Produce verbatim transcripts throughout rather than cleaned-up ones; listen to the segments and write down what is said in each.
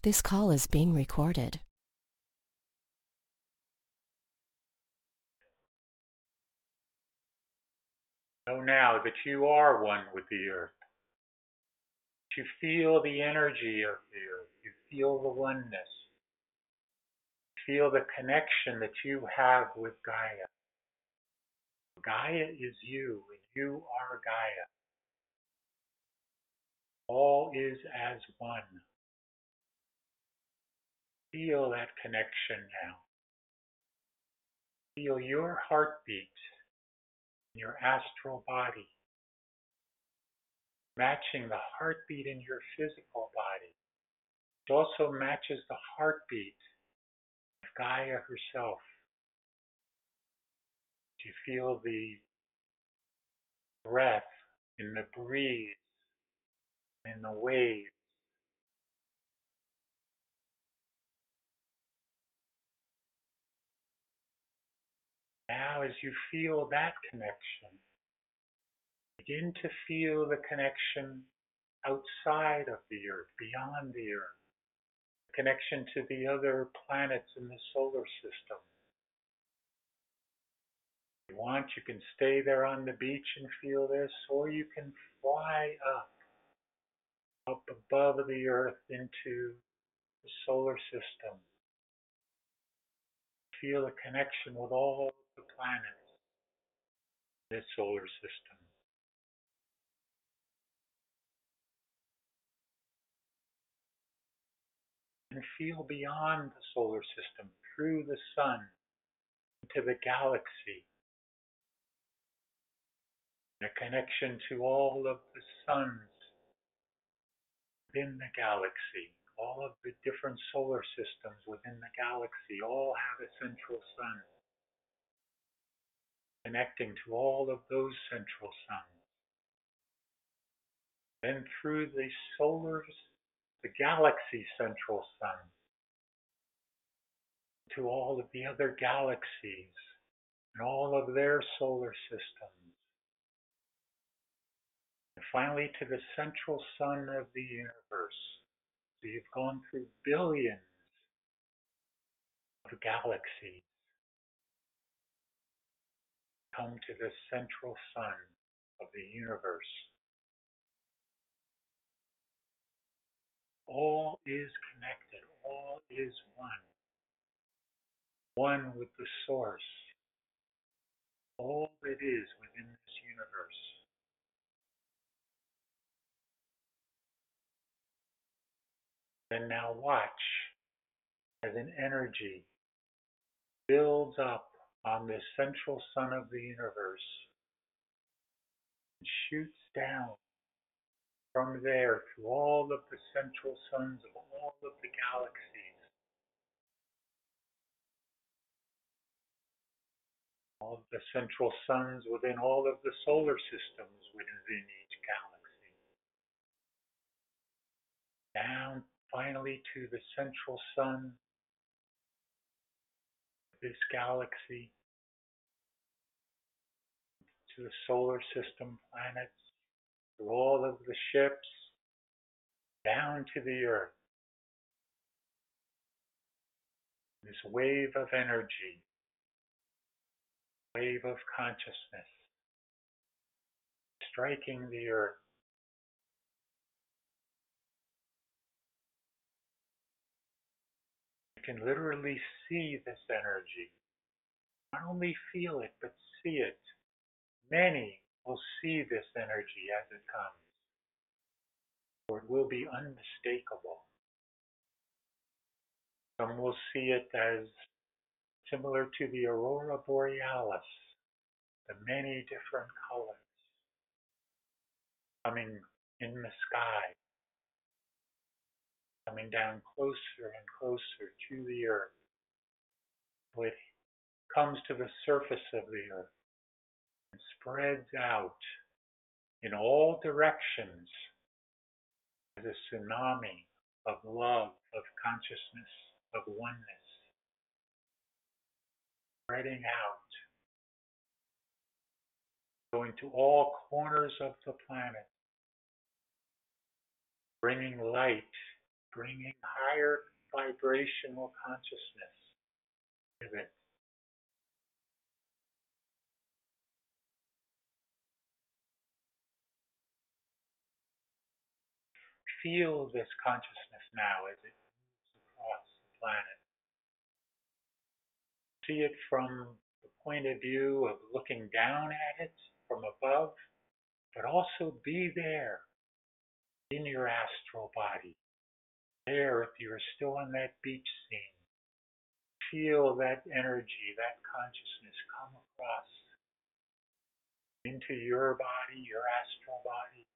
This call is being recorded. Know now that you are one with the earth. You feel the energy of the earth. You feel the oneness. Feel the connection that you have with Gaia. Gaia is you, and you are Gaia. All is as one. Feel that connection now. Feel your heartbeat in your astral body, matching the heartbeat in your physical body. It also matches the heartbeat of Gaia herself. You feel the breath in the breeze, in the waves. Now as you feel that connection, begin to feel the connection outside of the earth, beyond the earth, the connection to the other planets in the solar system. If you want, you can stay there on the beach and feel this, or you can fly up, up above the earth into the solar system. Feel a connection with all the planets in this solar system. And feel beyond the solar system, through the sun, into the galaxy. A connection to all of the suns within the galaxy. All of the different solar systems within the galaxy all have a central sun. Connecting to all of those central suns. Then through the solar, the galaxy central sun, to all of the other galaxies and all of their solar systems. And finally to the central sun of the universe. So you've gone through billions of galaxies. Come to the central sun of the universe. All is connected. All is one. One with the source. All that is within this universe. And now watch as an energy builds up on this central sun of the universe and shoots down from there to all of the central suns of all of the galaxies. All of the central suns within all of the solar systems within each galaxy. Down finally to the central sun of this galaxy, to the solar system planets, through all of the ships, down to the earth. This wave of energy, wave of consciousness, striking the earth. You can literally see this energy. Not only feel it, but see it. Many will see this energy as it comes, for it will be unmistakable. Some will see it as similar to the aurora borealis, the many different colors coming in the sky, coming down closer and closer to the earth. It comes to the surface of the earth and spreads out in all directions as a tsunami of love, of consciousness, of oneness, spreading out, going to all corners of the planet, bringing light, bringing higher vibrational consciousness with it. Feel this consciousness now as it moves across the planet. See it from the point of view of looking down at it from above, but also be there in your astral body. There, if you're still on that beach scene, feel that energy, that consciousness come across into your body, your astral body.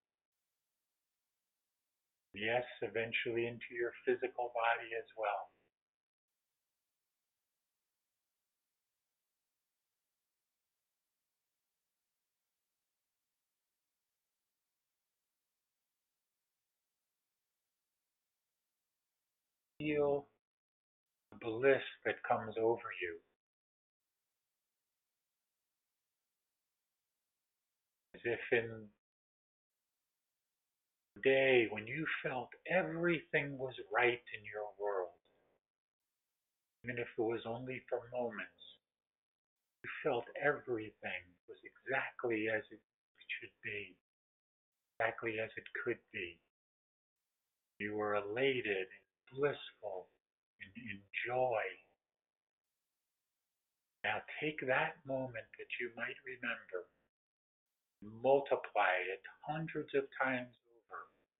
Yes, eventually into your physical body as well. Feel the bliss that comes over you. As if in the day when you felt everything was right in your world, even if it was only for moments, you felt everything was exactly as it should be, exactly as it could be. You were elated and blissful and in joy. Now take that moment that you might remember, multiply it hundreds of times over.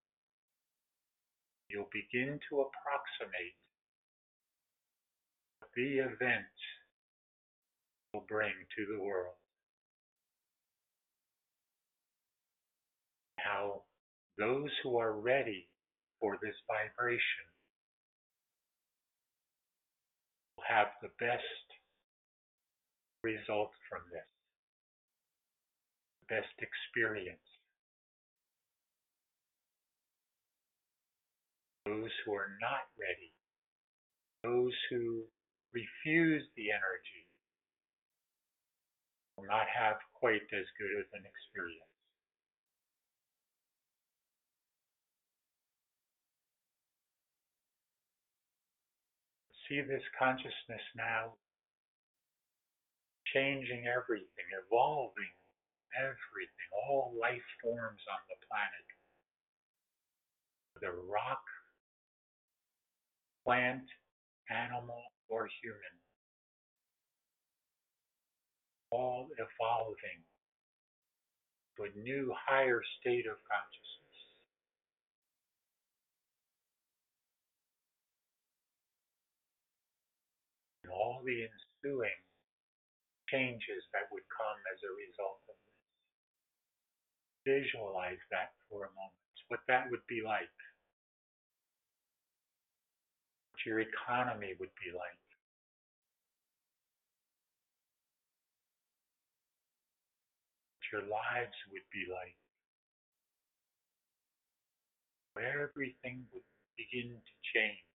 You'll begin to approximate what the event will bring to the world. How those who are ready for this vibration will have the best result from this, the best experience. Those who are not ready, those who refuse the energy, will not have quite as good of an experience. See this consciousness now changing everything, evolving everything, all life forms on the planet. Whether rock, plant, animal, or human. All evolving to a new, higher state of consciousness. And all the ensuing changes that would come as a result of this. Visualize that for a moment, what that would be like. What your economy would be like. What your lives would be like. Where everything would begin to change.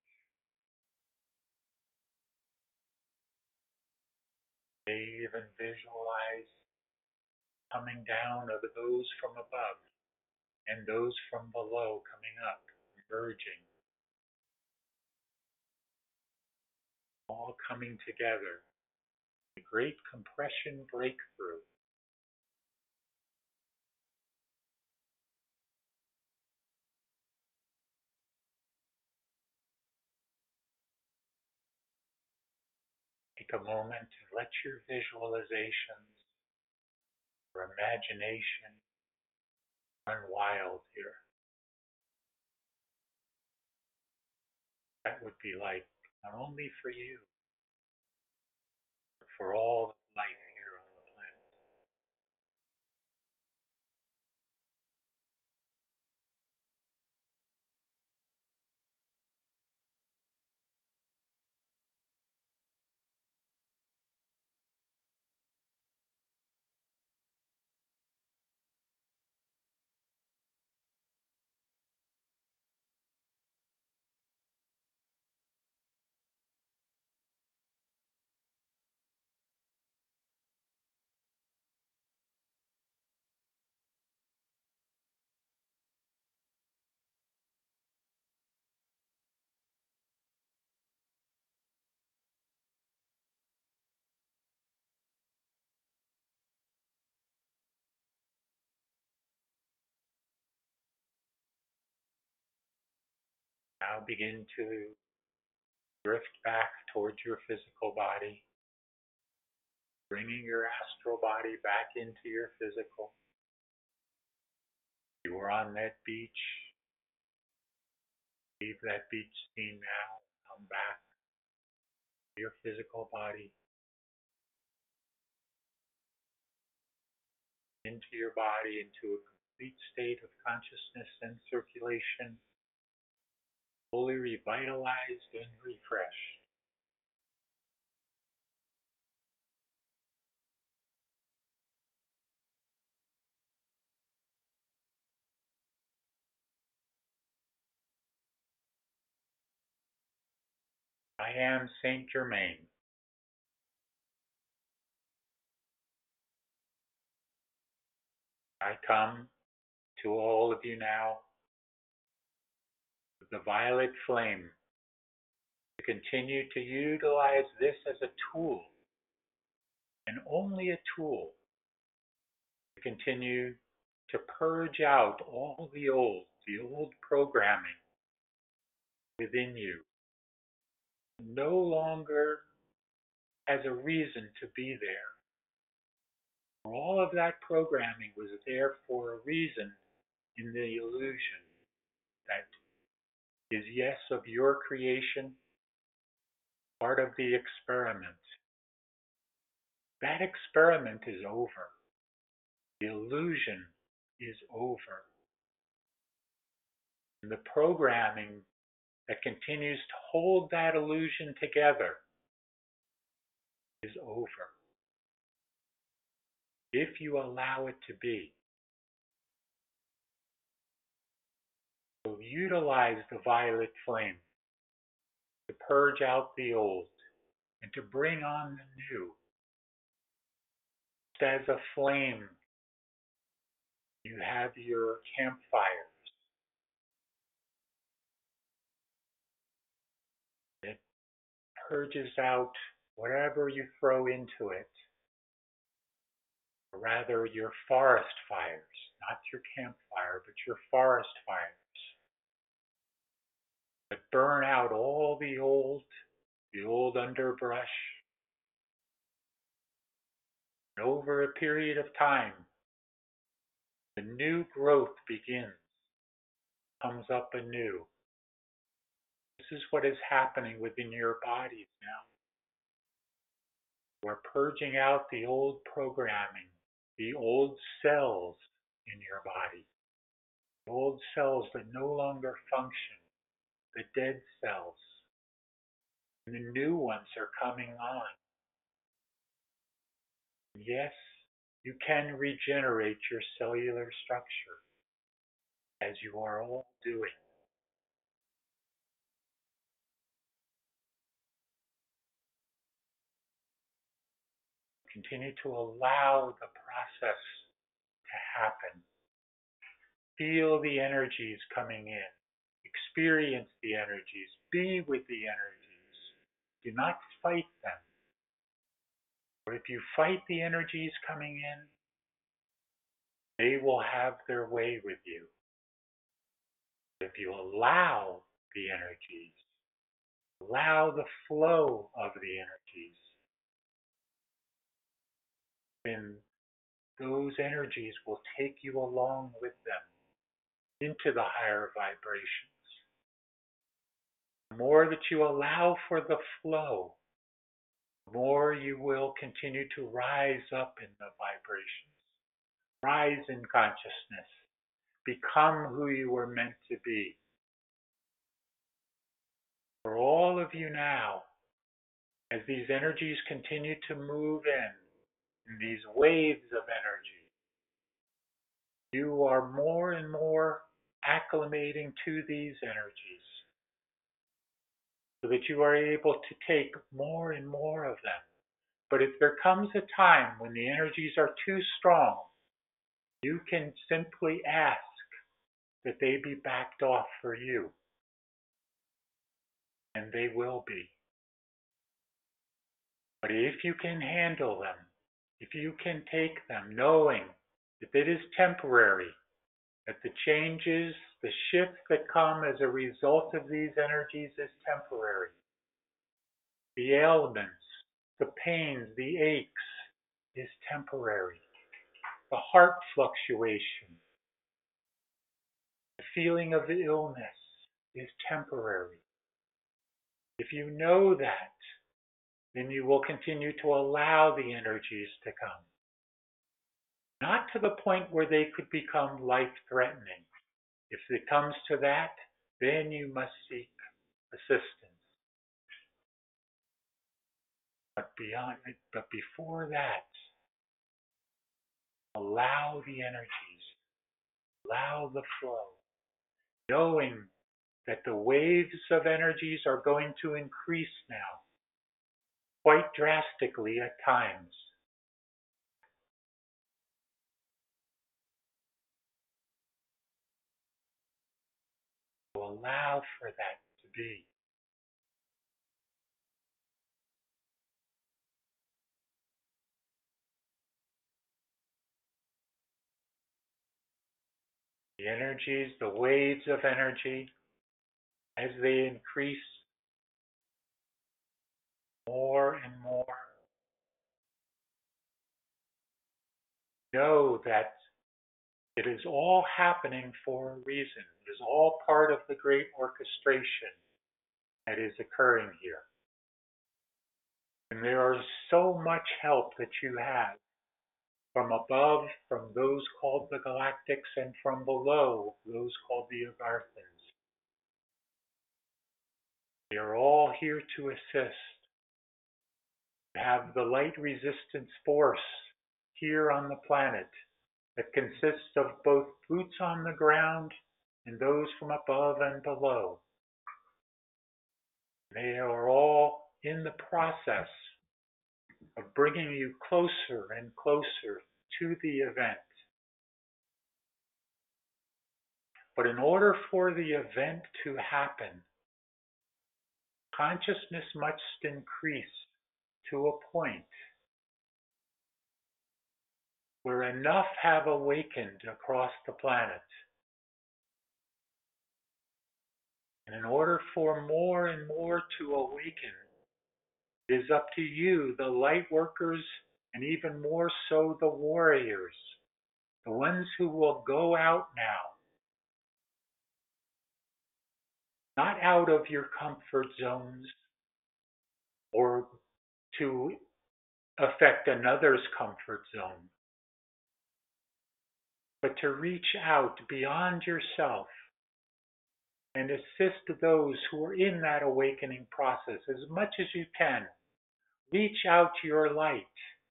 They even visualize coming down of those from above and those from below coming up, merging, all coming together. The great compression breakthrough. Take a moment and let your visualizations or imagination run wild here. That would be like not only for you, but for all life here on the planet. Now begin to drift back towards your physical body, bringing your astral body back into your physical. You were on that beach. Leave that beach scene now. Come back to your physical body, into your body, into a complete state of consciousness and circulation, fully revitalized and refreshed. I am Saint Germain. I come to all of you now with the violet flame to continue to utilize this as a tool, and only a tool, to continue to purge out all the old, the old programming within you. No longer has a reason to be there. All of that programming was there for a reason in the illusion that is, yes, of your creation, part of the experiment. That experiment is over. The illusion is over. And the programming that continues to hold that illusion together is over. If you allow it to be. So utilize the violet flame to purge out the old and to bring on the new. As a flame, you have your campfires. It purges out whatever you throw into it. Or rather, your forest fires, not your campfire, but your forest fires. That burn out all the old, the old underbrush. And over a period of time, the new growth begins, comes up anew. This is what is happening within your bodies now. You are purging out the old programming, the old cells in your body, the old cells that no longer function, the dead cells. And the new ones are coming on. Yes, you can regenerate your cellular structure, as you are all doing. Continue to allow the process to happen. Feel the energies coming in. Experience the energies. Be with the energies. Do not fight them. For if you fight the energies coming in, they will have their way with you. If you allow the energies, allow the flow of the energies, then those energies will take you along with them into the higher vibrations. The more that you allow for the flow, the more you will continue to rise up in the vibrations, rise in consciousness, become who you were meant to be. For all of you now, as these energies continue to move in, in these waves of energy, you are more and more acclimating to these energies so that you are able to take more and more of them. But if there comes a time when the energies are too strong, you can simply ask that they be backed off for you. And they will be. But if you can handle them, if you can take them, knowing that it is temporary, That the changes, the shifts that come as a result of these energies is temporary. The ailments, the pains, the aches is temporary. The heart fluctuation, the feeling of the illness is temporary. If you know that, then you will continue to allow the energies to come. Not to the point where they could become life-threatening. If it comes to that, then you must seek assistance. But beyond, but before that, allow the energies, allow the flow, knowing that the waves of energies are going to increase now, quite drastically at times. So allow for that to be. The energies, the waves of energy, as they increase more and more, know that it is all happening for a reason. It is all part of the great orchestration that is occurring here. And there is so much help that you have from above, from those called the Galactics, and from below, those called the Agarthans. They are all here to assist. You have the light resistance force here on the planet that consists of both boots on the ground and those from above and below. They are all in the process of bringing you closer and closer to the event. But in order for the event to happen, consciousness must increase to a point where enough have awakened across the planet. And in order for more and more to awaken, it is up to you, the light workers, and even more so the warriors, the ones who will go out now, not out of your comfort zones or to affect another's comfort zone, but to reach out beyond yourself and assist those who are in that awakening process as much as you can. Reach out your light.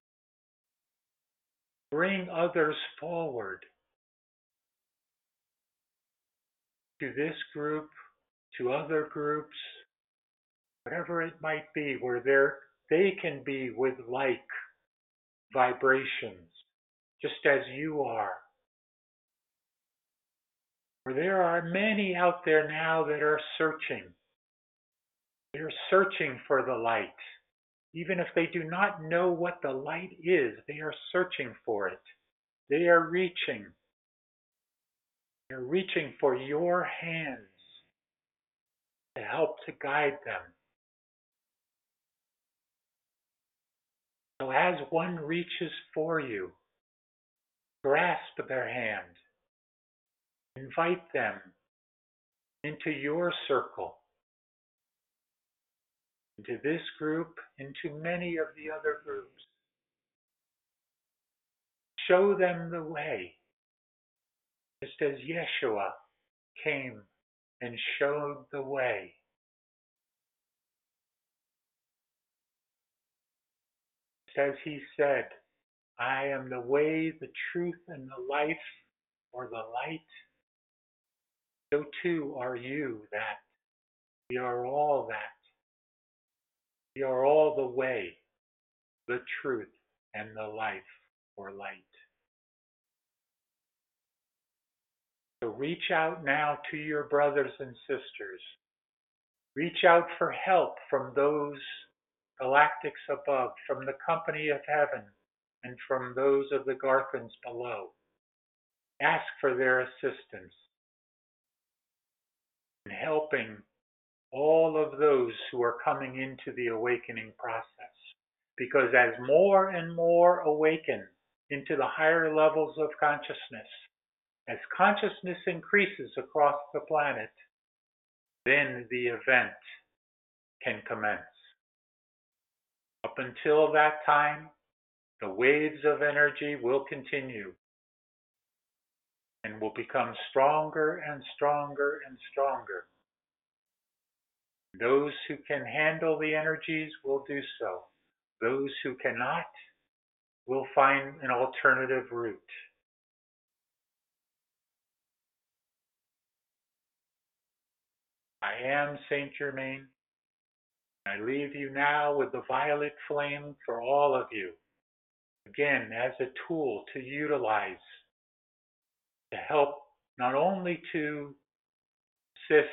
Bring others forward to this group, to other groups, whatever it might be, where they're, they can be with like vibrations, just as you are. For there are many out there now that are searching. They're searching for the light. Even if they do not know what the light is, they are searching for it. They are reaching. They're reaching for your hands to help to guide them. So as one reaches for you, grasp their hand. Invite them into your circle, into this group, into many of the other groups. Show them the way, just as Yeshua came and showed the way. As he said, I am the way, the truth, and the life, or the light. So too are you that. We are all that. We are all the way, the truth, and the life, or light. So reach out now to your brothers and sisters. Reach out for help from those galactics above, from the company of heaven, and from those of the Garthans below. ask for their assistance in helping all of those who are coming into the awakening process. Because as more and more awaken into the higher levels of consciousness, as consciousness increases across the planet, then the event can commence. Up until that time, the waves of energy will continue and will become stronger and stronger and stronger. Those who can handle the energies will do so. Those who cannot will find an alternative route. I am Saint Germain. I leave you now with the violet flame for all of you. Again, as a tool to utilize to help not only to assist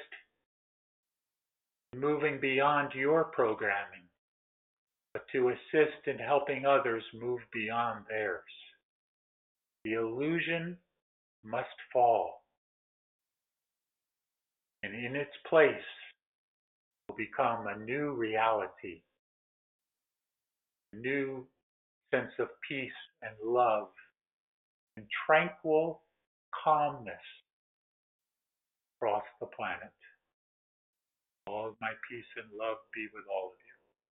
in moving beyond your programming, but to assist in helping others move beyond theirs. The illusion must fall, and in its place will become a new reality, a new sense of peace and love and tranquil calmness across the planet. All of my peace and love be with all of you.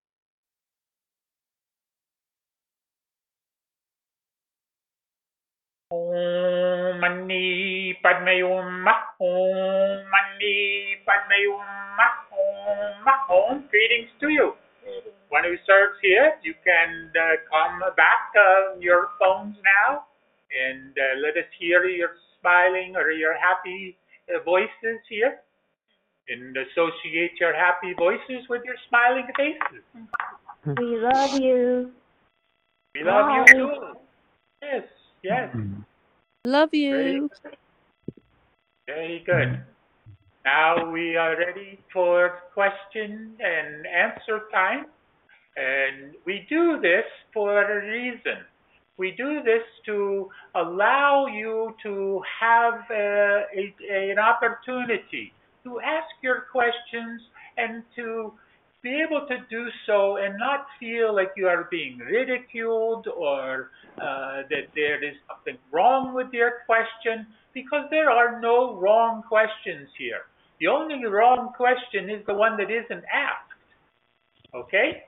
Om Mani Padme Hum, Om Mani Padme Hum, Om, Om. Greetings to you. One who serves here, you can uh, come back on uh, your phones now and uh, let us hear your smiling or your happy uh, voices here, and associate your happy voices with your smiling faces. We love you. We love Bye. you too. Yes, yes. Love you. Very good. Now we are ready for question and answer time. And we do this for a reason. We do this to allow you to have a, a, an opportunity to ask your questions and to be able to do so and not feel like you are being ridiculed or uh, that there is something wrong with your question, because there are no wrong questions here. The only wrong question is the one that isn't asked. Okay?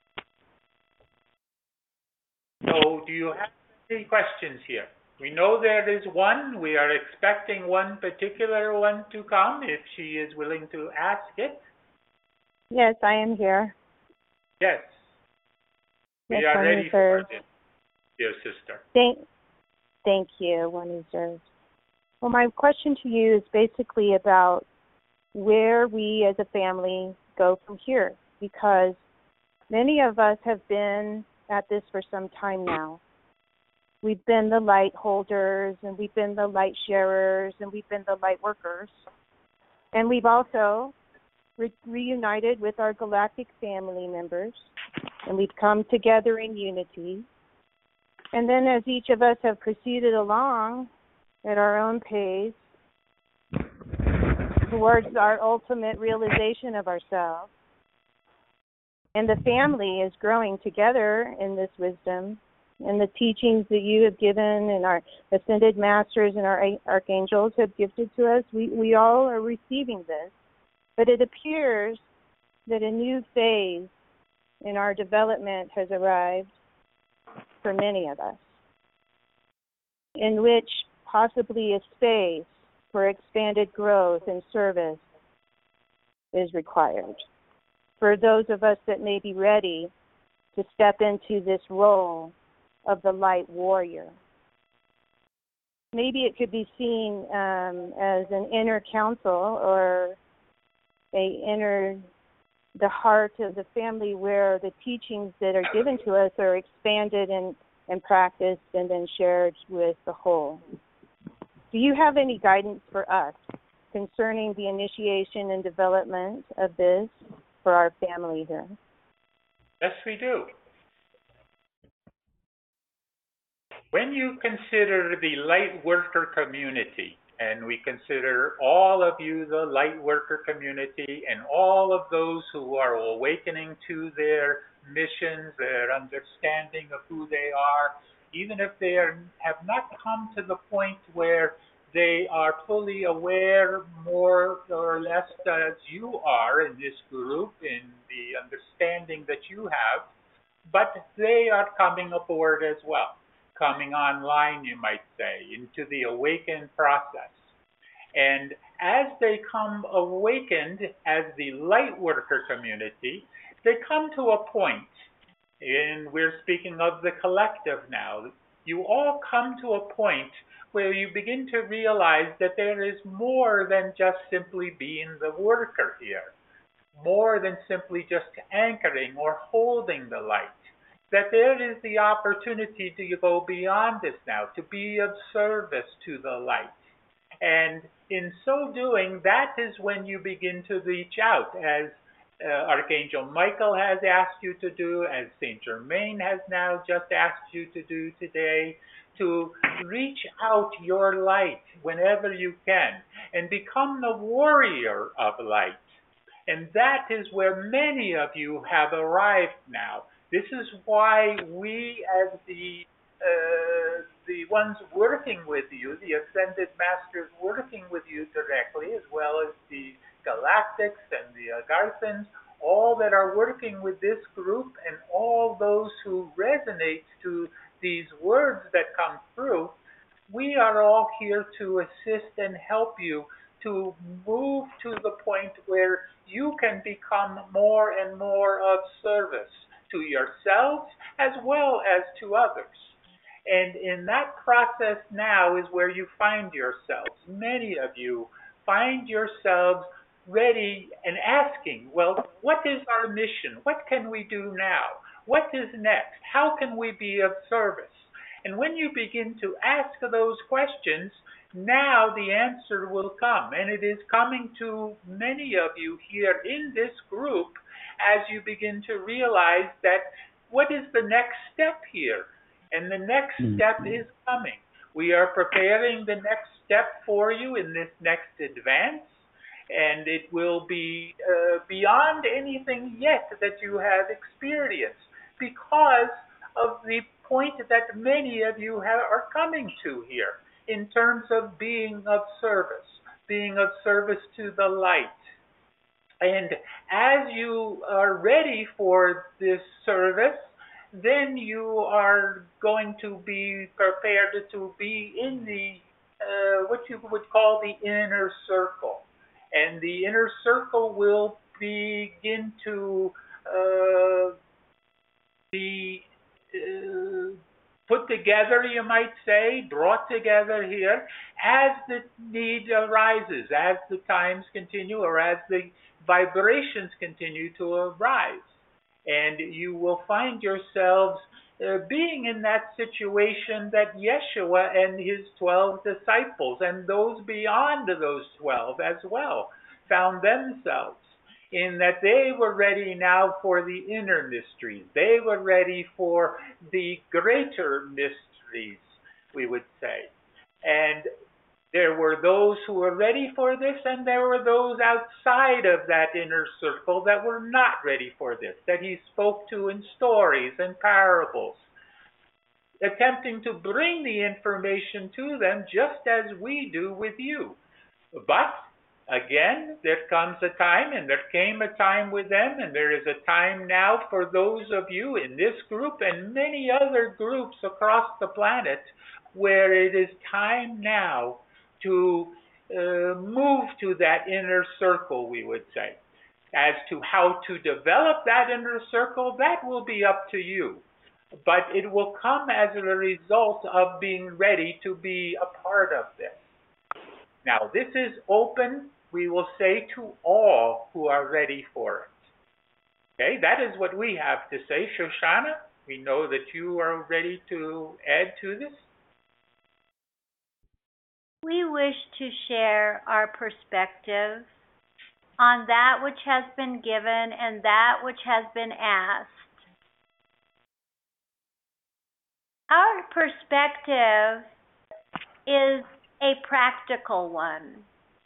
So do you have any questions here? We know there is one. We are expecting one particular one to come if she is willing to ask it. Yes, I am here. Yes. We yes, are one ready reserved. for this, dear sister. Thank, thank you, one reserved. Well, my question to you is basically about where we as a family go from here, because many of us have been at this for some time now. We've been the light holders, and we've been the light sharers, and we've been the light workers. And we've also re- reunited with our galactic family members, and we've come together in unity. And then as each of us have proceeded along at our own pace towards our ultimate realization of ourselves, and the family is growing together in this wisdom and the teachings that you have given and our ascended masters and our archangels have gifted to us, we, we all are receiving this. But it appears that a new phase in our development has arrived for many of us, in which possibly a space for expanded growth and service is required. For those of us that may be ready to step into this role of the light warrior. Maybe it could be seen um, as an inner council or a inner, the heart of the family where the teachings that are given to us are expanded and, and practiced and then shared with the whole. Do you have any guidance for us concerning the initiation and development of this for our family here? Yes, we do. When you consider the light worker community, and we consider all of you the light worker community and all of those who are awakening to their missions, their understanding of who they are, even if they are, have not come to the point where they are fully aware, more or less as you are in this group, in the understanding that you have, but they are coming aboard as well, coming online, you might say, into the awakened process. And as they come awakened as the light worker community, they come to a point, and we're speaking of the collective now, you all come to a point where you begin to realize that there is more than just simply being the worker here, more than simply just anchoring or holding the light, that there is the opportunity to go beyond this now, to be of service to the light. And in so doing, that is when you begin to reach out, as uh, Archangel Michael has asked you to do, as Saint Germain has now just asked you to do today, to reach out your light whenever you can and become the warrior of light. And that is where many of you have arrived now. This is why we, as the uh, the ones working with you, the Ascended Masters working with you directly, as well as the Galactics and the Agarthans, all that are working with this group and all those who resonate to these words that come through, we are all here to assist and help you to move to the point where you can become more and more of service to yourselves as well as to others. And in that process now is where you find yourselves. Many of you find yourselves ready and asking, well, what is our mission? What can we do now? What is next? How can we be of service? And when you begin to ask those questions, now the answer will come. And it is coming to many of you here in this group as you begin to realize that what is the next step here? And the next step is coming. We are preparing the next step for you in this next advance, and it will be uh, beyond anything yet that you have experienced because of the point that many of you have, are coming to here in terms of being of service, being of service to the light. And as you are ready for this service, then you are going to be prepared to be in the, uh, what you would call the inner circle. And the inner circle will begin to uh, be uh, put together, you might say, brought together here as the need arises, as the times continue, or as the vibrations continue to arise. And you will find yourselves uh, being in that situation that Yeshua and his twelve disciples, and those beyond those twelve as well, found themselves in, that they were ready now for the inner mysteries. They were ready for the greater mysteries, we would say. And there were those who were ready for this, and there were those outside of that inner circle that were not ready for this, that he spoke to in stories and parables, attempting to bring the information to them just as we do with you. But again, there comes a time, and there came a time with them, and there is a time now for those of you in this group and many other groups across the planet where it is time now to uh, move to that inner circle, we would say. As to how to develop that inner circle, that will be up to you. But it will come as a result of being ready to be a part of this. Now, this is open, we will say, to all who are ready for it. Okay, that is what we have to say. Shoshana, we know that you are ready to add to this. We wish to share our perspective on that which has been given and that which has been asked. our perspective is a practical one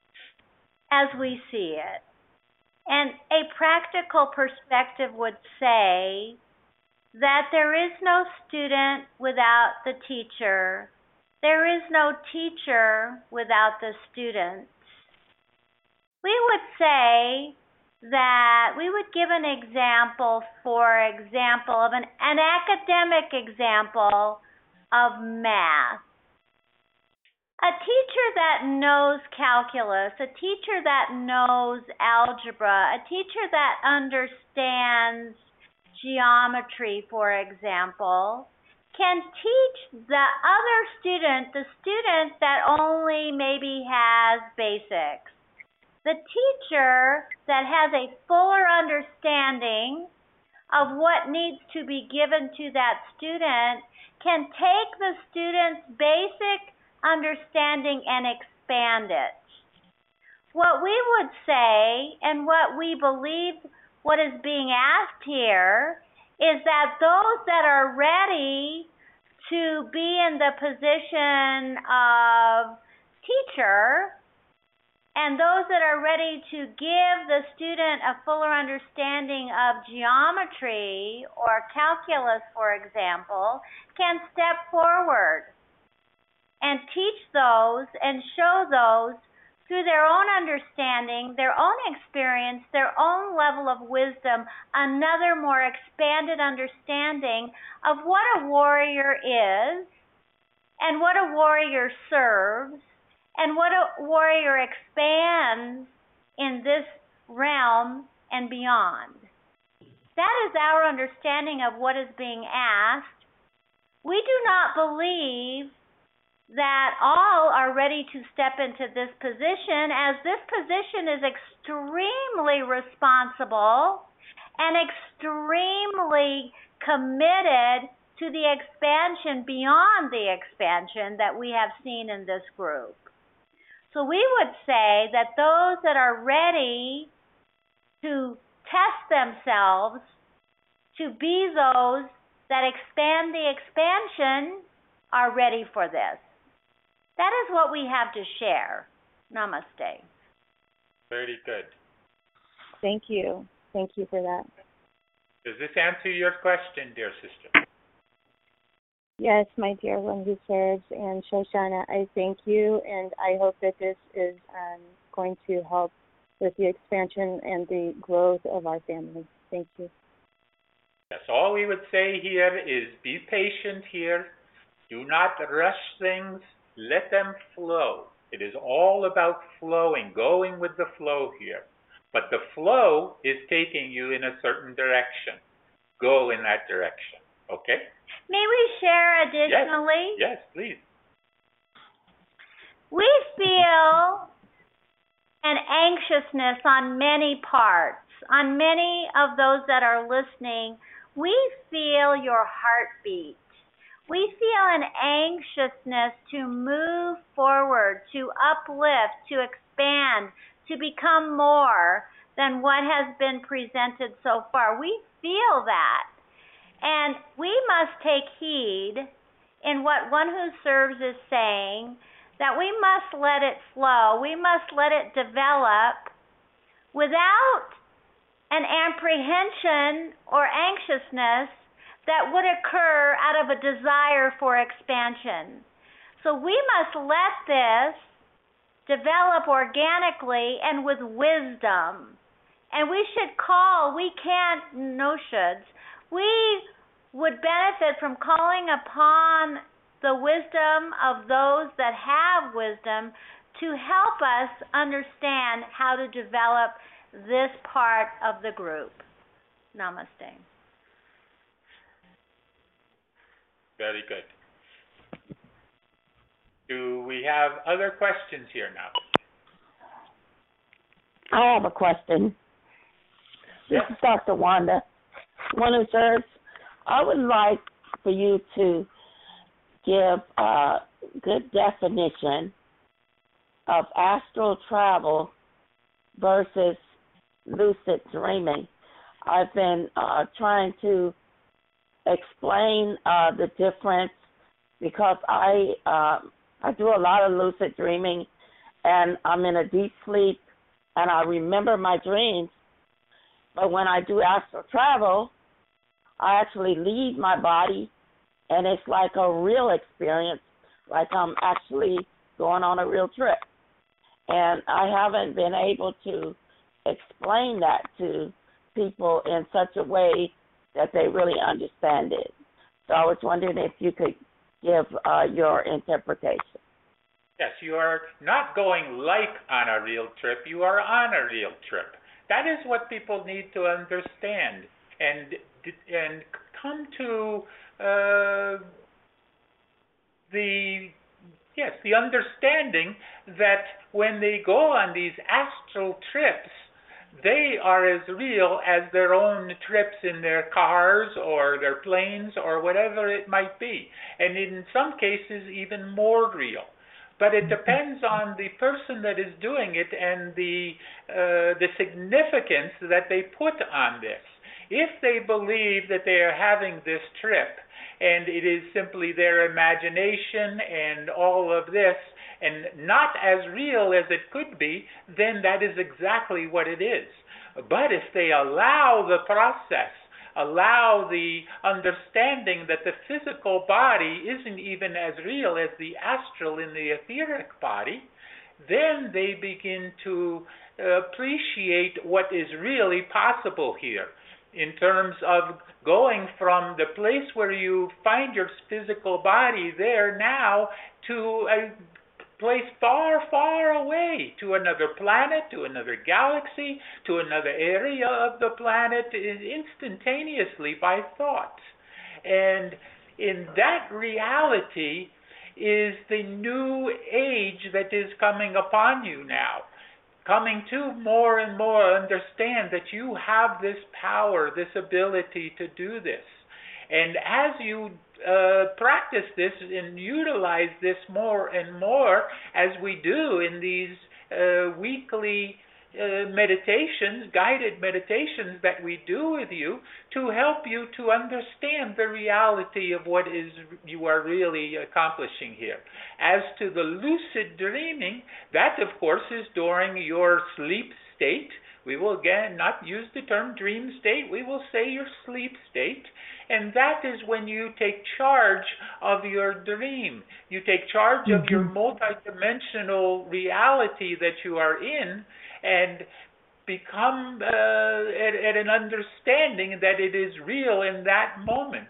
as we see it. And a practical perspective would say that there is no student without the teacher. There is no teacher without the students. We would say that we would give an example, for example, of an, an academic example of math. A teacher that knows calculus, a teacher that knows algebra, a teacher that understands geometry, for example, can teach the other student, the student that only maybe has basics. The teacher that has a fuller understanding of what needs to be given to that student can take the student's basic understanding and expand it. What we would say, and what we believe what is being asked here, is that those that are ready to be in the position of teacher, and those that are ready to give the student a fuller understanding of geometry or calculus, for example, can step forward and teach those and show those through their own understanding, their own experience, their own level of wisdom, another more expanded understanding of what a warrior is and what a warrior serves and what a warrior expands in this realm and beyond. That is our understanding of what is being asked. We do not believe that all are ready to step into this position, as this position is extremely responsible and extremely committed to the expansion beyond the expansion that we have seen in this group. So we would say that those that are ready to test themselves to be those that expand the expansion are ready for this. That is what we have to share. Namaste. Very good. Thank you. Thank you for that. Does this answer your question, dear sister? Yes, my dear one who serves, and Shoshana, I thank you, and I hope that this is um, going to help with the expansion and the growth of our family. Thank you. Yes, all we would say here is be patient here. Do not rush things. Let them flow. It is all about flowing, going with the flow here. But the flow is taking you in a certain direction. Go in that direction, okay? May we share additionally? Yes, yes, please. We feel an anxiousness on many parts, on many of those that are listening. We feel your heartbeat. We feel an anxiousness to move forward, to uplift, to expand, to become more than what has been presented so far. We feel that. And we must take heed in what One Who Serves is saying, that we must let it flow. We must let it develop without an apprehension or anxiousness that would occur out of a desire for expansion. So we must let this develop organically and with wisdom. And we should call, we can't, no shoulds, we would benefit from calling upon the wisdom of those that have wisdom to help us understand how to develop this part of the group. Namaste. Very good. Do we have other questions here now? I have a question. This Yes. is Doctor Wanda. One Who Serves, I would like for you to give a good definition of astral travel versus lucid dreaming. I've been uh, trying to explain uh, the difference because I um, I do a lot of lucid dreaming, and I'm in a deep sleep, and I remember my dreams. But when I do astral travel, I actually leave my body, and it's like a real experience, like I'm actually going on a real trip. And I haven't been able to explain that to people in such a way that they really understand it. So I was wondering if you could give uh, your interpretation. Yes, you are not going like on a real trip, you are on a real trip. That is what people need to understand and and come to uh, the yes, the understanding that when they go on these astral trips, they are as real as their own trips in their cars or their planes or whatever it might be, and in some cases even more real. But it depends on the person that is doing it and the uh, the significance that they put on this. If they believe that they are having this trip and it is simply their imagination and all of this and not as real as it could be, then that is exactly what it is. But if they allow the process, allow the understanding that the physical body isn't even as real as the astral in the etheric body, then they begin to appreciate what is really possible here in terms of going from the place where you find your physical body there now to a place far, far away, to another planet, to another galaxy, to another area of the planet instantaneously by thought. And in that reality is the new age that is coming upon you now. Coming to more and more understand that you have this power, this ability to do this. And as you uh, practice this and utilize this more and more, as we do in these uh, weekly uh, meditations, guided meditations that we do with you, to help you to understand the reality of what is you are really accomplishing here. As to the lucid dreaming, that of course is during your sleep state. We will again not use the term dream state, we will say your sleep state. And that is when you take charge of your dream. You take charge mm-hmm. of your multidimensional reality that you are in and become uh, at, at an understanding that it is real in that moment.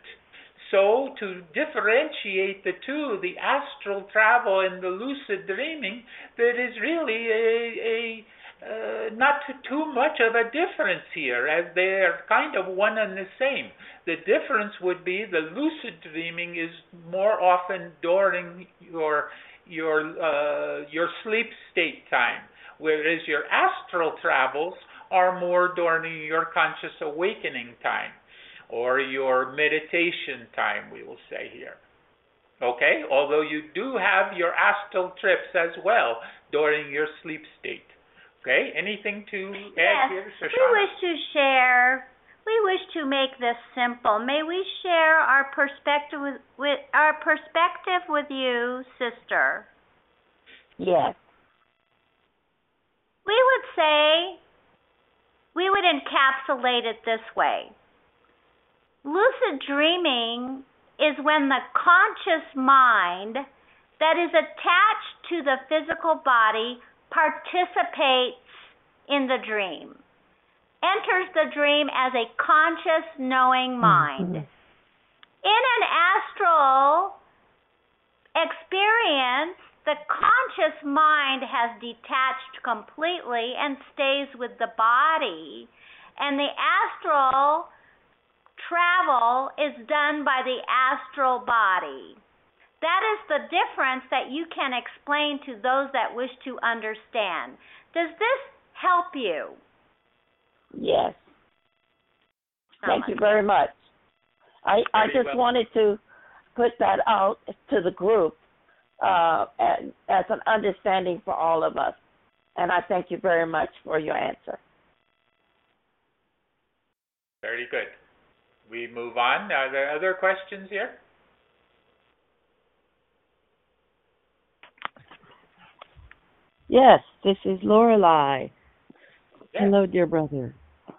So to differentiate the two, the astral travel and the lucid dreaming, that is really a, a Uh, not too much of a difference here, as they're kind of one and the same. The difference would be the lucid dreaming is more often during your your uh, your sleep state time, whereas your astral travels are more during your conscious awakening time, or your meditation time, we will say here. Okay, although you do have your astral trips as well during your sleep state. Okay, anything to add yes, here, Shoshana? we wish to share, we wish to make this simple. May we share our perspective with, with our perspective with you, sister? Yes. We would say, we would encapsulate it this way. Lucid dreaming is when the conscious mind that is attached to the physical body participates in the dream, enters the dream as a conscious, knowing mind. Mm-hmm. In an astral experience, the conscious mind has detached completely and stays with the body, and the astral travel is done by the astral body. That is the difference that you can explain to those that wish to understand. Does this help you? Yes. Thank much. you very much. I, I just well. wanted to put that out to the group uh, as, as an understanding for all of us. And I thank you very much for your answer. Very good. We move on. Are there other questions here? Yes, this is Lorelei. Yes. Hello, dear brother.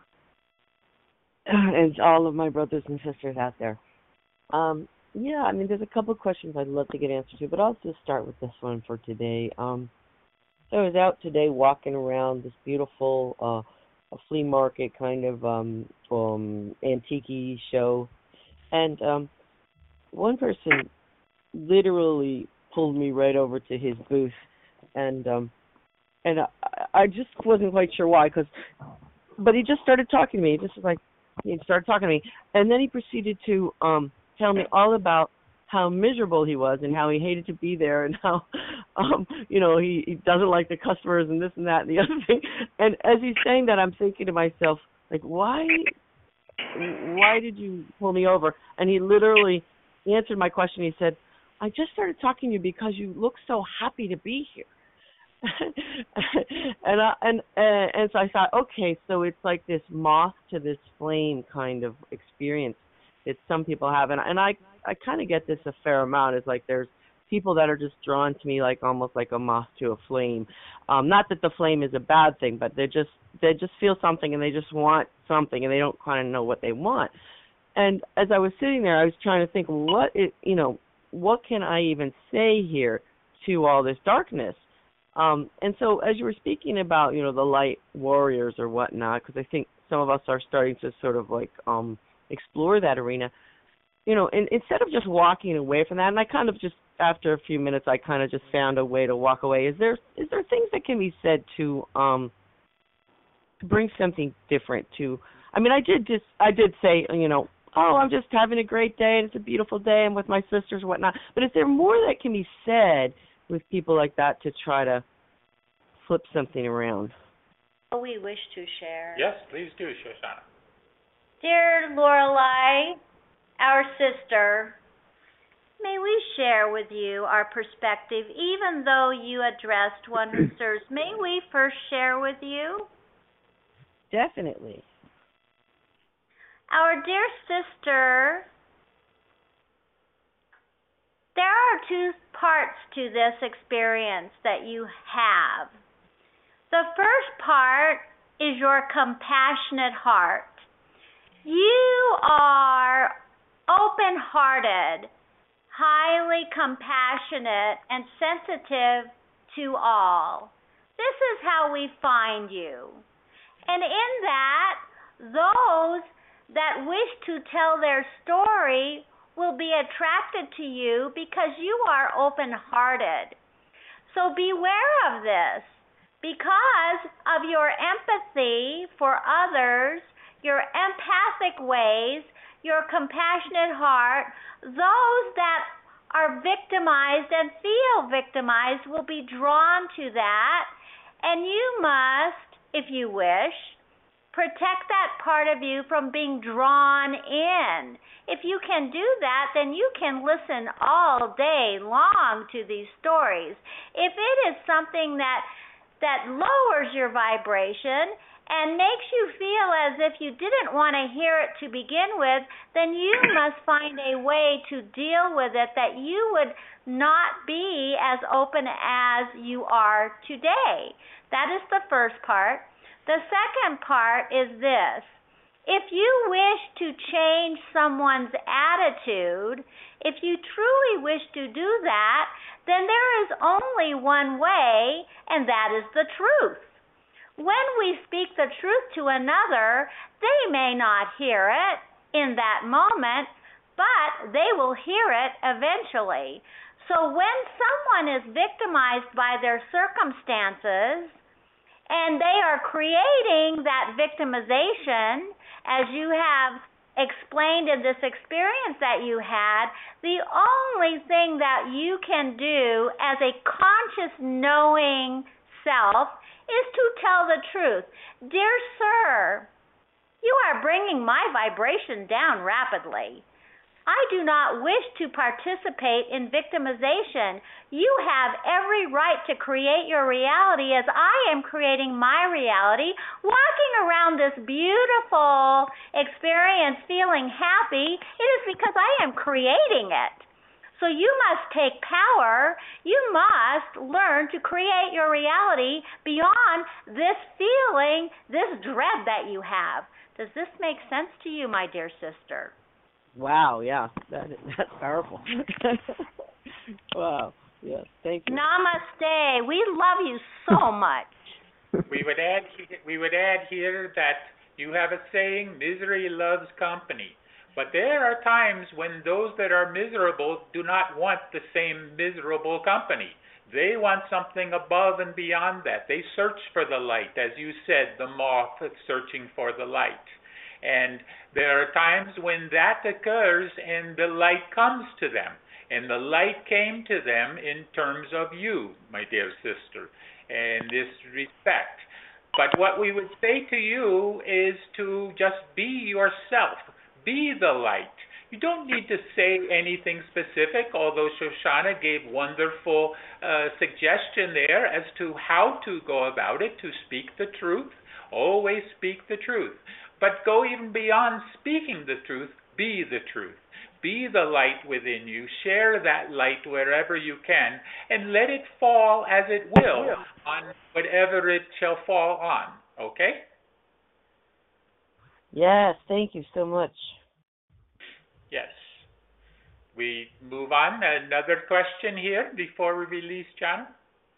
And all of my brothers and sisters out there. Um, yeah, I mean, there's a couple of questions I'd love to get answers to, but I'll just start with this one for today. Um, so I was out today walking around this beautiful uh, a flea market kind of um, um, antique show, and um, one person literally pulled me right over to his booth, and um, and I, I just wasn't quite sure why, cause, but he just started talking to me. He just was like, he started talking to me, and then he proceeded to um, tell me all about how miserable he was and how he hated to be there and how, um, you know, he, he doesn't like the customers and this and that and the other thing. And as he's saying that, I'm thinking to myself, like, why, why did you pull me over? And he literally answered my question. He said, I just started talking to you because you look so happy to be here. and I, and uh, and so I thought, okay, so it's like this moth to this flame kind of experience that some people have, and and I I kind of get this a fair amount. It's like there's people that are just drawn to me like almost like a moth to a flame. Um, not that the flame is a bad thing, but they just they just feel something and they just want something and they don't kind of know what they want. And as I was sitting there, I was trying to think, what it, you know, what can I even say here to all this darkness? Um, and so as you were speaking about, you know, the light warriors or whatnot, because I think some of us are starting to sort of like um, explore that arena, you know, and instead of just walking away from that, and I kind of just, after a few minutes, I kind of just found a way to walk away. Is there is there things that can be said to um, to bring something different to, I mean, I did just, I did say, you know, oh, I'm just having a great day and it's a beautiful day and with my sisters and whatnot. But is there more that can be said with people like that to try to flip something around? Oh, we wish to share. Yes, please do, Shoshana. Dear Lorelei, our sister, may we share with you our perspective, even though you addressed one who serves. May we first share with you? Definitely. Our dear sister, there are two parts to this experience that you have. The first part is your compassionate heart. You are open-hearted, highly compassionate, and sensitive to all. This is how we find you. And in that, those that wish to tell their story will be attracted to you because you are open-hearted. So beware of this. Because of your empathy for others, your empathic ways, your compassionate heart, those that are victimized and feel victimized will be drawn to that, and you must, if you wish, protect that part of you from being drawn in. If you can do that, then you can listen all day long to these stories. If it is something that that lowers your vibration and makes you feel as if you didn't want to hear it to begin with, then you must find a way to deal with it that you would not be as open as you are today. That is the first part. The second part is this. If you wish to change someone's attitude, if you truly wish to do that, then there is only one way, and that is the truth. When we speak the truth to another, they may not hear it in that moment, but they will hear it eventually. So when someone is victimized by their circumstances, and they are creating that victimization, as you have explained in this experience that you had, the only thing that you can do as a conscious knowing self is to tell the truth. Dear sir, you are bringing my vibration down rapidly. I do not wish to participate in victimization. You have every right to create your reality as I am creating my reality, walking around this beautiful experience feeling happy. It is because I am creating it. So you must take power. You must learn to create your reality beyond this feeling, this dread that you have. Does this make sense to you, my dear sister? Wow, yeah, that that's powerful. Wow, yes, thank you. Namaste. We love you so much. We would add we would add here that you have a saying, misery loves company. But there are times when those that are miserable do not want the same miserable company. They want something above and beyond that. They search for the light, as you said, the moth is searching for the light. And there are times when that occurs and the light comes to them. And the light came to them in terms of you, my dear sister, in this respect. But what we would say to you is to just be yourself. Be the light. You don't need to say anything specific, although Shoshana gave wonderful uh, suggestion there as to how to go about it, to speak the truth. Always speak the truth. But go even beyond speaking the truth. Be the truth. Be the light within you. Share that light wherever you can, and let it fall as it will on whatever it shall fall on. Okay? Yes, thank you so much. Yes. We move on. Another question here before we release John.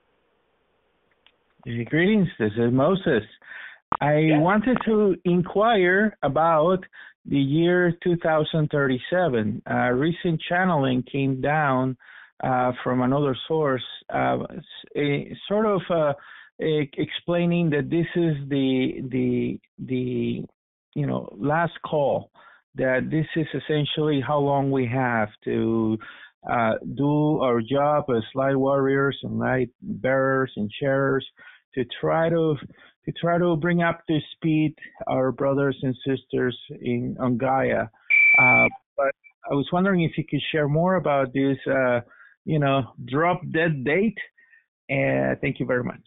Greetings, this is Moses. I Yes. wanted to inquire about the year two thousand thirty-seven. Uh, recent channeling came down uh, from another source, uh, a, sort of uh, a, explaining that this is the the the you know last call. That this is essentially how long we have to uh, do our job as light warriors and light bearers and sharers to try to to try to bring up to speed our brothers and sisters in on Gaia. Uh, but I was wondering if you could share more about this, uh, you know, drop dead date. And uh, thank you very much.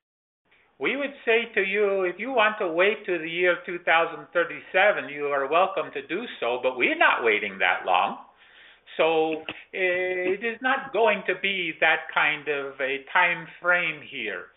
We would say to you, if you want to wait to the year two thousand thirty-seven, you are welcome to do so, but we're not waiting that long. So it is not going to be that kind of a time frame here.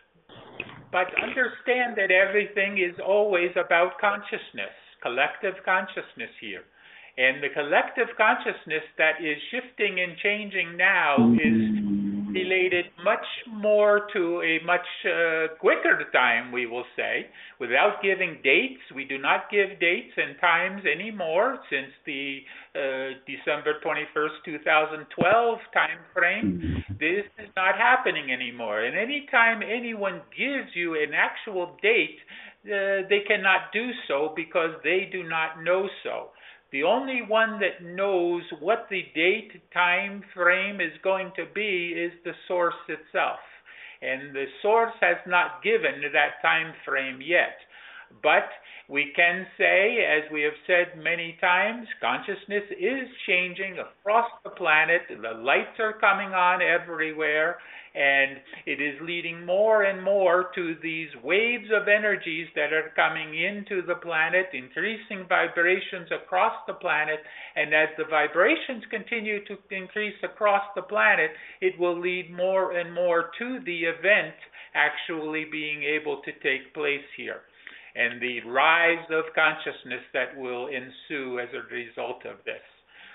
But understand that everything is always about consciousness, collective consciousness here. And the collective consciousness that is shifting and changing now is related much more to a much uh, quicker time, we will say, without giving dates. We do not give dates and times anymore since the uh, December twenty-first, two thousand twelve time frame. This is not happening anymore. And anytime anyone gives you an actual date, uh, they cannot do so because they do not know so. The only one that knows what the date, time frame is going to be is the source itself. And the source has not given that time frame yet. But we can say, as we have said many times, consciousness is changing across the planet. The lights are coming on everywhere, and it is leading more and more to these waves of energies that are coming into the planet, increasing vibrations across the planet. And as the vibrations continue to increase across the planet, it will lead more and more to the event actually being able to take place here, and the rise of consciousness that will ensue as a result of this.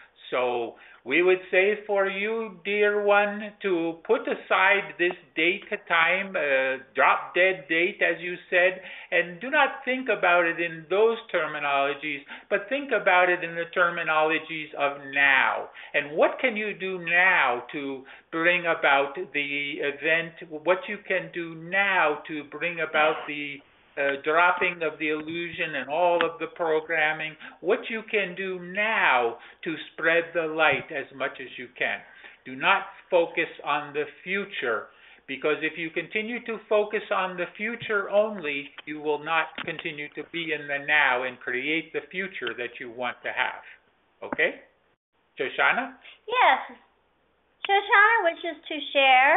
So we would say for you, dear one, to put aside this date, time, uh, drop dead date, as you said, and do not think about it in those terminologies, but think about it in the terminologies of now. And what can you do now to bring about the event? What you can do now to bring about the Uh, dropping of the illusion and all of the programming, what you can do now to spread the light as much as you can. Do not focus on the future, because if you continue to focus on the future only, you will not continue to be in the now and create the future that you want to have. Okay? Shoshana? Yes. Shoshana wishes to share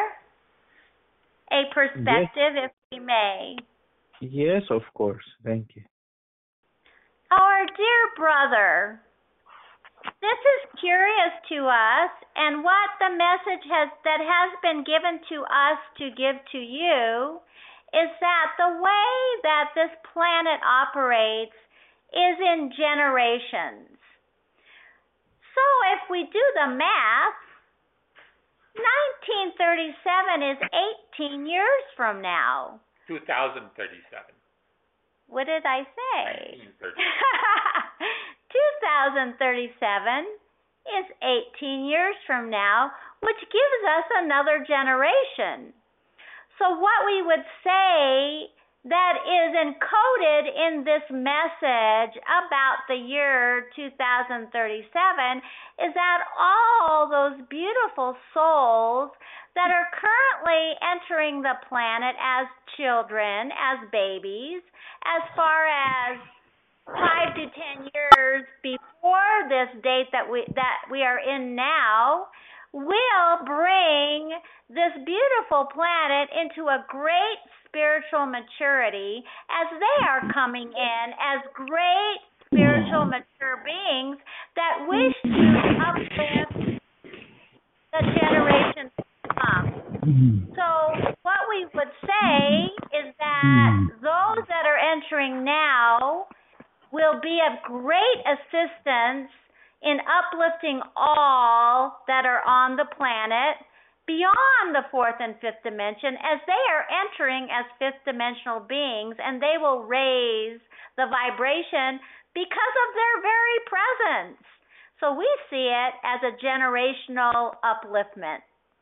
a perspective, yes, if we may. Yes, of course. Thank you. Our dear brother, this is curious to us, and what the message has that has been given to us to give to you is that the way that this planet operates is in generations. So if we do the math, nineteen thirty-seven is eighteen years from now. two thousand thirty-seven. What did I say? nineteen thirty-seven. two thousand thirty-seven is eighteen years from now, which gives us another generation. So what we would say that is encoded in this message about the year two thousand thirty-seven is that all those beautiful souls that are currently entering the planet as children, as babies, as far as five to ten years before this date that we that we are in now, will bring this beautiful planet into a great spiritual maturity as they are coming in as great spiritual mature beings that wish to uplift the generations to come. So what we would say is that those that are entering now will be of great assistance in uplifting all that are on the planet beyond the fourth and fifth dimension as they are entering as fifth dimensional beings, and they will raise the vibration because of their very presence. So we see it as a generational upliftment.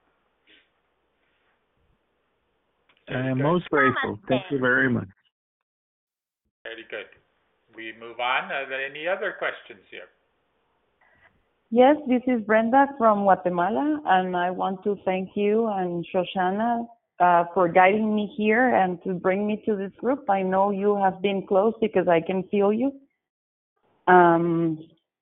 I am most grateful. Thank you very much. Very good. We move on. Are there any other questions here? Yes, this is Brenda from Guatemala, and I want to thank you and Shoshana uh, for guiding me here and to bring me to this group. I know you have been close because I can feel you. Um,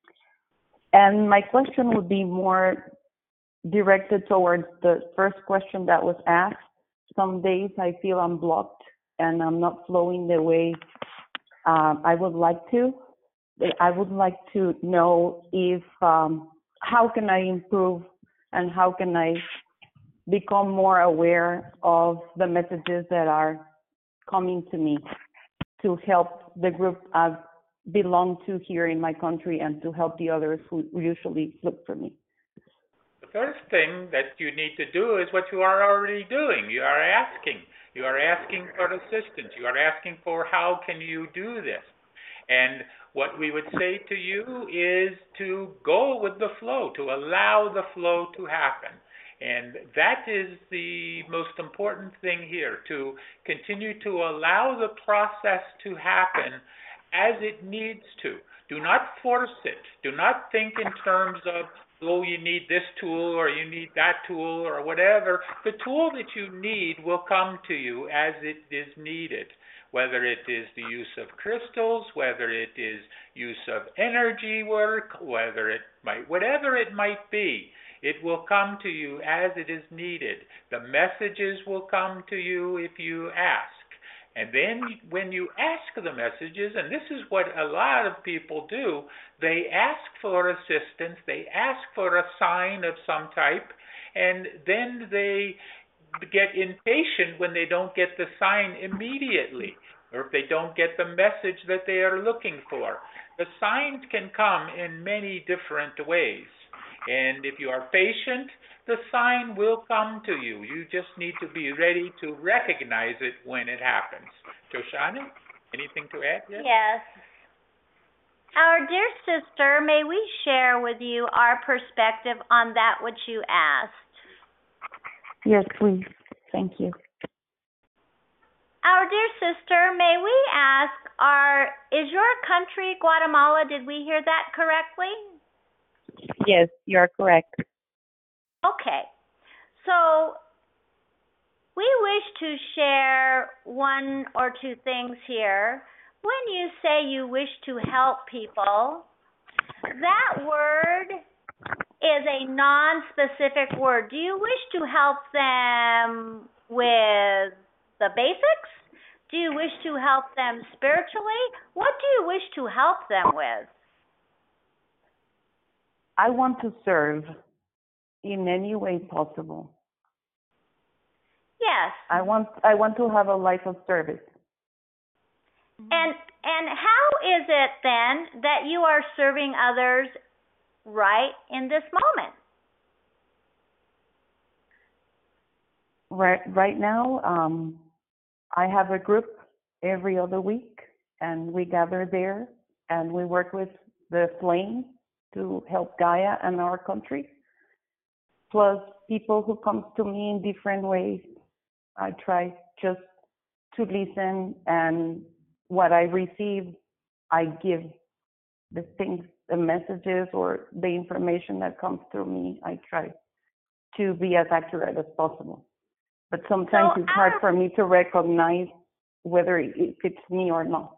and my question would be more directed towards the first question that was asked. Some days I feel I'm blocked and I'm not flowing the way um, I would like to. I would like to know if um, how can I improve and how can I become more aware of the messages that are coming to me to help the group I belong to here in my country and to help the others who usually look for me. The first thing that you need to do is what you are already doing. You are asking. You are asking for assistance. You are asking for how can you do this. And what we would say to you is to go with the flow, to allow the flow to happen. And that is the most important thing here, to continue to allow the process to happen as it needs to. Do not force it. Do not think in terms of, oh, you need this tool or you need that tool or whatever. The tool that you need will come to you as it is needed. Whether it is the use of crystals, whether it is use of energy work, whether it might, whatever it might be, it will come to you as it is needed. The messages will come to you if you ask. And then when you ask the messages, and this is what a lot of people do, they ask for assistance, they ask for a sign of some type, and then they get impatient when they don't get the sign immediately, or if they don't get the message that they are looking for. The signs can come in many different ways, and if you are patient, the sign will come to you. You just need to be ready to recognize it when it happens. Shoshana, anything to add yet? Yes. Our dear sister, may we share with you our perspective on that which you asked? Yes, please. Thank you. Our dear sister, may we ask, are, is your country Guatemala? Did we hear that correctly? Yes, you are correct. Okay. So we wish to share one or two things here. When you say you wish to help people, that word is a non-specific word. Do you wish to help them with the basics? Do you wish to help them spiritually? What do you wish to help them with? I want to serve in any way possible. Yes. I want I want to have a life of service. And and how is it then that you are serving others right in this moment? Right right now, um, I have a group every other week, and we gather there, and we work with the flame to help Gaia and our country, plus people who come to me in different ways. I try just to listen, and what I receive, I give the things, the messages or the information that comes through me. I try to be as accurate as possible. But sometimes So it's hard our- for me to recognize whether it- it's me or not.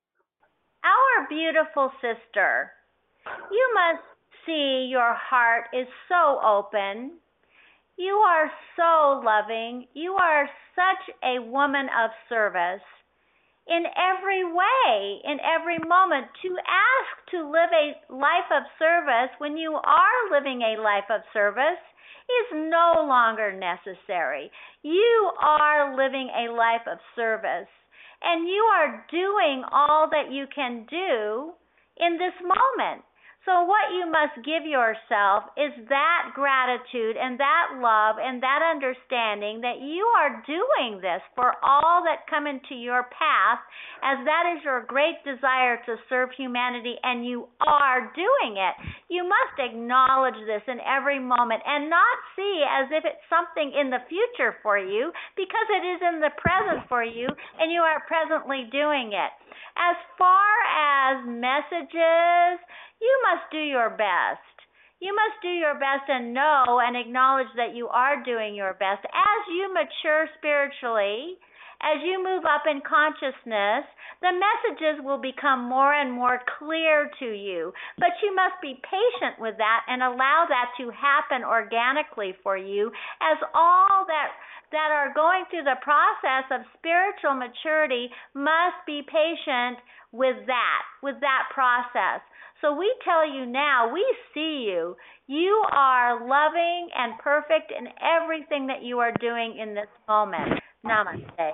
Our beautiful sister, you must see your heart is so open. You are so loving. You are such a woman of service in every way, in every moment. To ask to live a life of service when you are living a life of service is no longer necessary. You are living a life of service, and you are doing all that you can do in this moment. So what you must give yourself is that gratitude and that love and that understanding that you are doing this for all that come into your path, as that is your great desire to serve humanity, and you are doing it. You must acknowledge this in every moment and not see as if it's something in the future for you, because it is in the present for you, and you are presently doing it. As far as messages, you must do your best. You must do your best and know and acknowledge that you are doing your best. As you mature spiritually, as you move up in consciousness, the messages will become more and more clear to you. But you must be patient with that and allow that to happen organically for you, as all that that are going through the process of spiritual maturity must be patient with that, with that process. So we tell you now, we see you. You are loving and perfect in everything that you are doing in this moment. Namaste.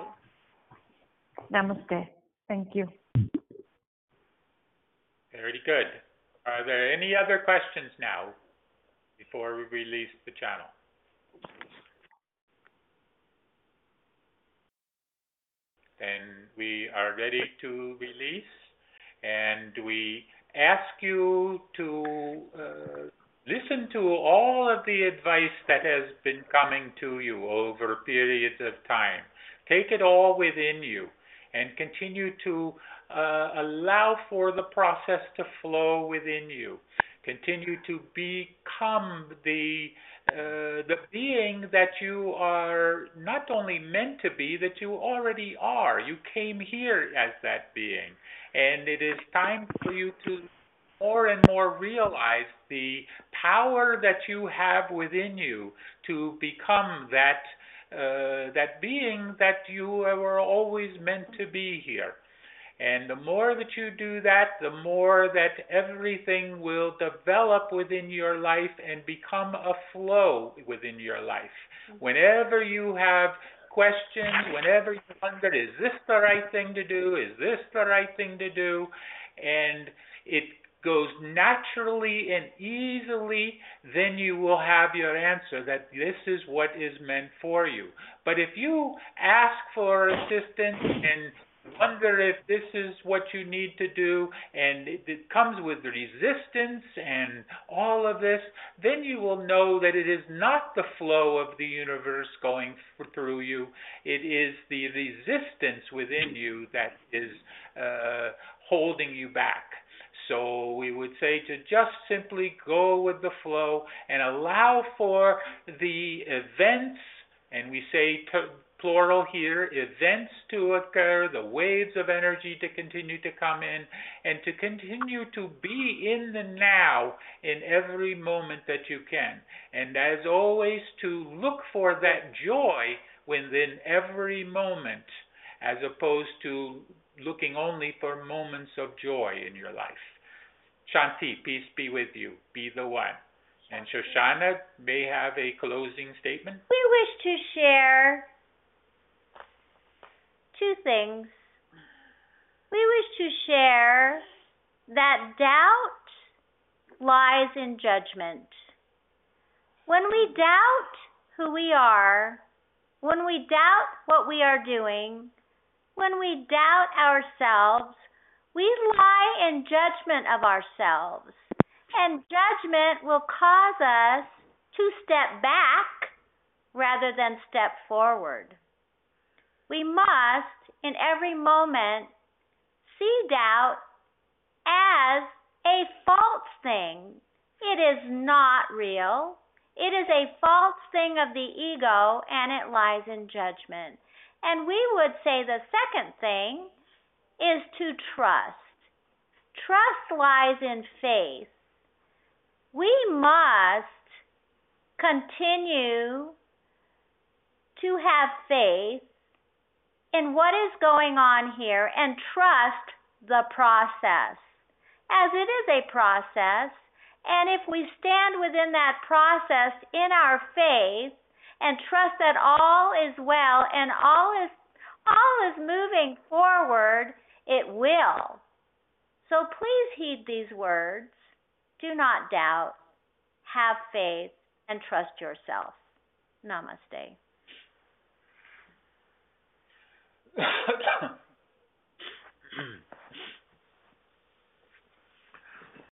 Namaste. Thank you. Very good. Are there any other questions now before we release the channel? Then we are ready to release, and we ask you to uh, listen to all of the advice that has been coming to you over periods of time. Take it all within you and continue to uh, allow for the process to flow within you. Continue to become the uh, the being that you are not only meant to be, that you already are. You came here as that being. And it is time for you to more and more realize the power that you have within you to become that uh, that being that you were always meant to be here. And the more that you do that, the more that everything will develop within your life and become a flow within your life. Whenever you have questions, whenever you wonder, is this the right thing to do? Is this the right thing to do? And it goes naturally and easily, then you will have your answer that this is what is meant for you. But if you ask for assistance and wonder if this is what you need to do, and it, it comes with resistance and all of this, then you will know that it is not the flow of the universe going f- through you. It is the resistance within you that is uh, holding you back. So we would say to just simply go with the flow and allow for the events, and we say to, plural here, events to occur, the waves of energy to continue to come in, and to continue to be in the now in every moment that you can. And as always, to look for that joy within every moment, as opposed to looking only for moments of joy in your life. Shanti, peace be with you. Be the one. And Shoshana may have a closing statement. We wish to share two things. We wish to share that doubt lies in judgment. When we doubt who we are, when we doubt what we are doing, when we doubt ourselves, we lie in judgment of ourselves. And judgment will cause us to step back rather than step forward. We must, in every moment, see doubt as a false thing. It is not real. It is a false thing of the ego, and it lies in judgment. And we would say the second thing is to trust. Trust lies in faith. We must continue to have faith in what is going on here and trust the process, as it is a process. And if we stand within that process in our faith and trust that all is well and all is all is moving forward, it will. So please heed these words. Do not doubt. Have faith and trust yourself. Namaste.